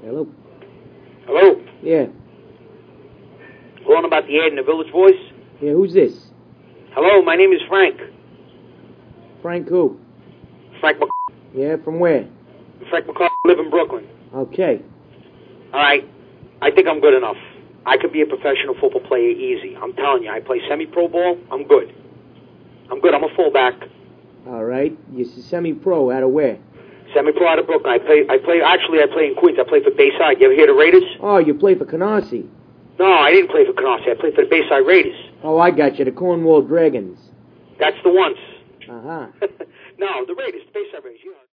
Hello? Hello? Yeah. Calling about the ad in the Village Voice? Yeah, who's this? Hello, my name is Frank. Frank who? Frank Yeah, from where? McCarthy, live in Brooklyn. Okay. All right. I think I'm good enough. I could be a professional football player easy. I'm telling you, I play semi-pro ball. I'm good. I'm good. I'm a fullback. All right. You're semi-pro out of where? Semi-pro out of Brooklyn. I play in Queens. I play for Bayside. You ever hear the Raiders? Oh, you play for Canarsie. No, I didn't play for Canarsie. I played for the Bayside Raiders. Oh, I got you. The Cornwall Dragons. That's the ones. Uh-huh. No, the Raiders, the Bayside Raiders. You know.